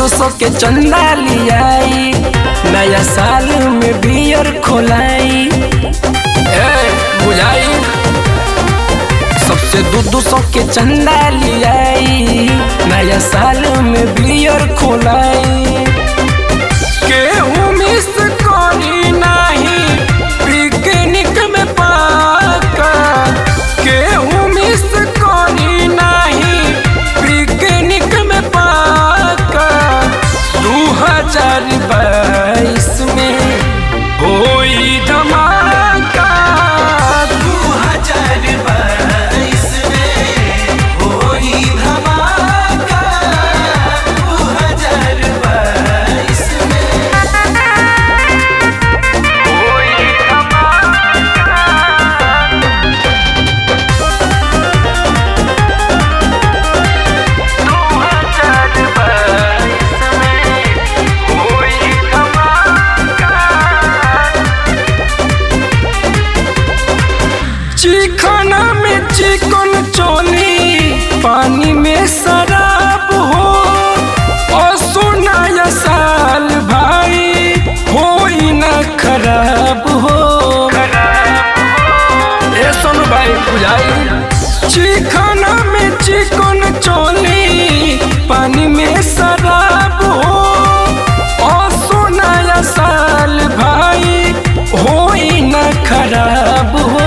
सौ के चंदा लियाई, नया साल में बियर खोलाई। बुझाई सबसे 200 के चंदा लियाई, नया साल में बियर खोलाई। केहू मिस करी नाही पिकनिक में पाका, केहू मिस करी नाही पिकनिक में पाका। 2022 में होई धमाका, 2022 में होई धमाका, 2022 में होई धमाका। 2022 में होई धमाका। चिकना में चिकन चोली, पानी में शराब हो। और सुनाया साल भाई होई ना खराब हो। ए सुन भाई बुझाई, चिकना में चिकन चोली, पानी में शराब हो। और सुनाया साल भाई होई ना खराब हो।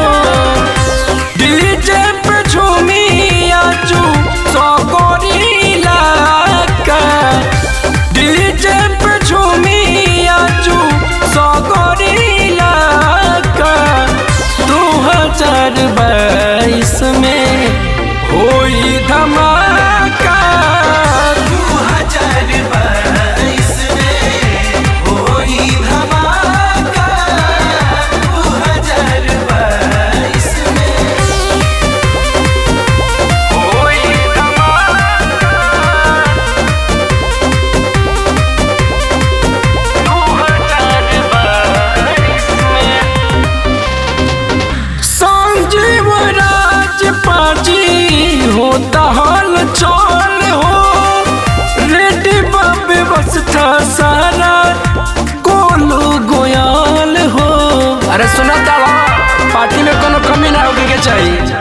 डीजे पे झूमी आजू सगरी लाका, डीजे पे झूमी आजू सगरी लाका। 2022 में होई धमाका, 2022 में होई धमाका, 2022 में होई धमाका, 2022 में। संजीव राज पाजी होता हल चल हो। रेडी बाबे व्यवस्था सारा गोलू गोयाल हो। अरे सुना ताला, पार्टी में कोनो कमी ना होके के चाहिए।